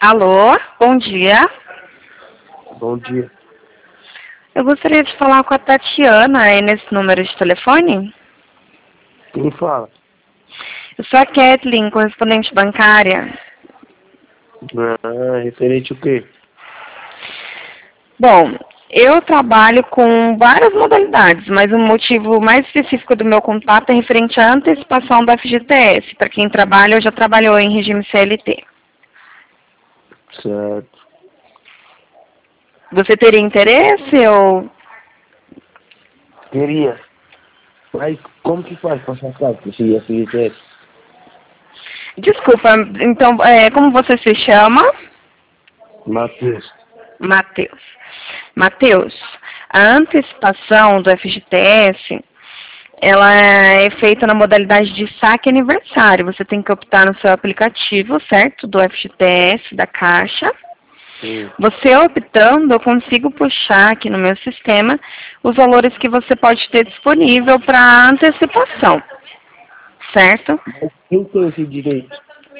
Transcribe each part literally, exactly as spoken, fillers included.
Alô, bom dia. Bom dia. Eu gostaria de falar com a Tatiana aí nesse número de telefone. Quem fala? Eu sou a Kathleen, correspondente bancária. Ah, referente o quê? Bom, eu trabalho com várias modalidades, mas o motivo mais específico do meu contato é referente à antecipação do F G T S. Para quem trabalha ou já trabalhou em regime C L T. Certo. Você teria interesse ou... Queria. Mas como que faz pra sacar esse F G T S? Desculpa, então, é, como você se chama? Matheus. Matheus. Matheus, a antecipação do F G T S, ela é feita na modalidade de saque aniversário. Você tem que optar no seu aplicativo, certo? Do F G T S, da Caixa. Sim. Você optando, eu consigo puxar aqui no meu sistema os valores que você pode ter disponível para antecipação, certo? Mas quem tem esse direito?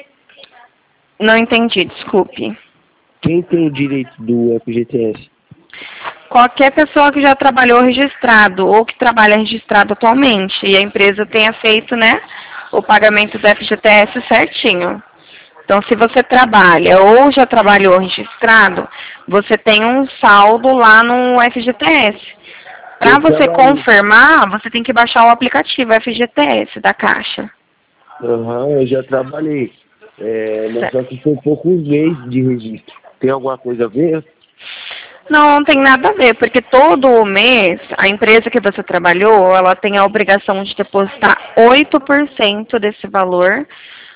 Não entendi, desculpe. Quem tem o direito do F G T S? Qualquer pessoa que já trabalhou registrado ou que trabalha registrado atualmente e a empresa tenha feito, né, o pagamento do F G T S certinho. Então, se você trabalha ou já trabalhou registrado, você tem um saldo lá no F G T S. Para Eu você trabalhei. confirmar, você tem que baixar o aplicativo F G T S da Caixa. Aham, eu já trabalhei. É, mas só que foi poucos meses de registro. Tem alguma coisa a ver? Não, não tem nada a ver, porque todo mês a empresa que você trabalhou, ela tem a obrigação de depositar oito por cento desse valor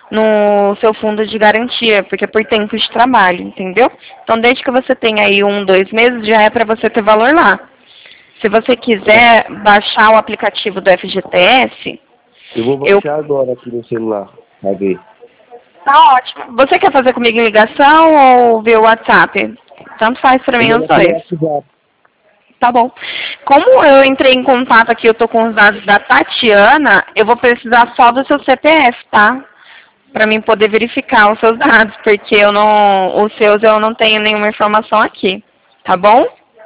no seu fundo de garantia, porque é por tempo de trabalho, entendeu? Então, desde que você tenha aí um, dois meses, já é para você ter valor lá. Se você quiser baixar o aplicativo do F G T S, Eu vou eu... baixar agora aqui no celular, pra ver. Tá ótimo. Você quer fazer comigo em ligação ou via WhatsApp? Tanto faz para mim Eu os vou pelo dois. WhatsApp. Tá bom. Como eu entrei em contato aqui, eu tô com os dados da Tatiana, eu vou precisar só do seu C P F, tá? Para mim poder verificar os seus dados, porque eu não, os seus eu não tenho nenhuma informação aqui, tá bom?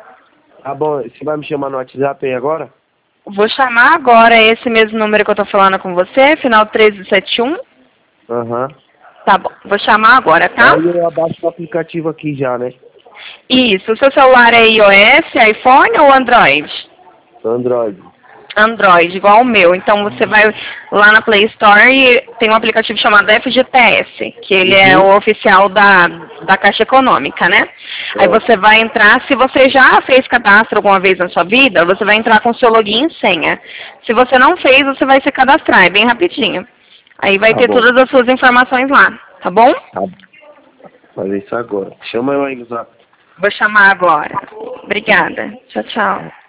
Tá bom, você vai me chamar no WhatsApp aí agora? Vou chamar agora esse mesmo número que eu tô falando com você, final treze setenta e um. Aham. Tá bom, vou chamar agora, tá? Aí eu abaixo o aplicativo aqui já, né? Isso, o seu celular é iOS, iPhone ou Android? Android. Android, igual o meu. Então você vai lá na Play Store e tem um aplicativo chamado F G T S, que ele é Uhum. o oficial da, da Caixa Econômica, né? É. Aí você vai entrar, se você já fez cadastro alguma vez na sua vida, você vai entrar com seu login e senha. Se você não fez, você vai se cadastrar, é bem rapidinho. Aí vai Tá ter bom. todas as suas informações lá, tá bom? Tá bom. Vou fazer isso agora. Chama eu aí no zap. Vou chamar agora. Obrigada. Tchau, tchau.